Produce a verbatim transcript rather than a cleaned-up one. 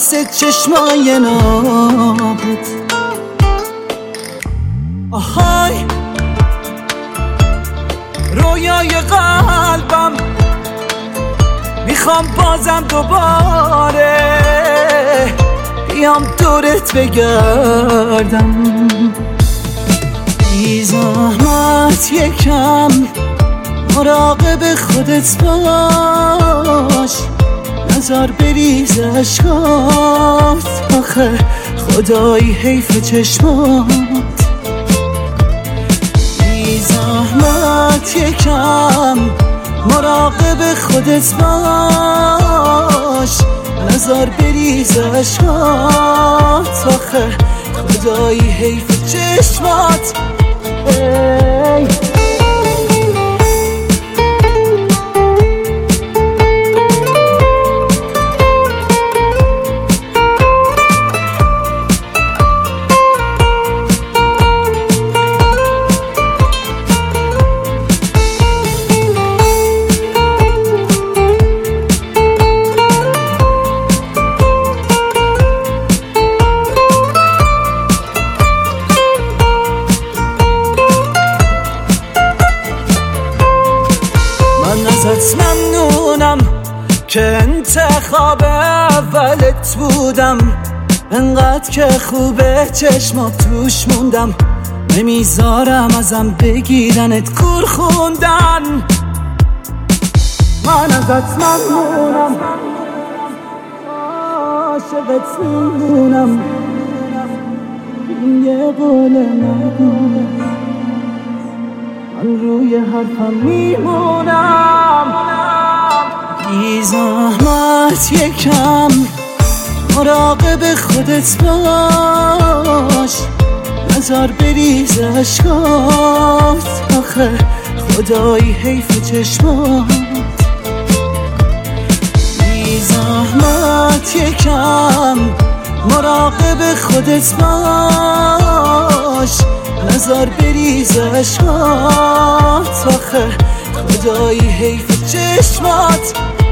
واسه چشمای نابت. آهای رویای قلبم، میخوام بازم دوباره بیام دورت بگردم. بی زحمت یکم مراقب خودت باش، نظر بریز اشکات، آخه خدایی حیف چشمات. بی زحمت یکم مراقب خودت باش، نظر بریز اشکات، آخه خدایی حیف چشمات. ای ازت ممنونم که انتخاب اولت بودم، انقدر که خوبه چشمات توش موندم، نمیذارم ازم بگیرنت کور خوندن. من ازت ممنونم، عاشقت میمونم، این یه قول نبود، من روی حرفم میمونم. بی زحمت یکم مراقب خودت باش، نظر بریز اشکات، آخه خدایی حیف چشمات. بی زحمت یکم مراقب خودت باش، نظر بریز اشکات، آخه خدایی حیف چشمات.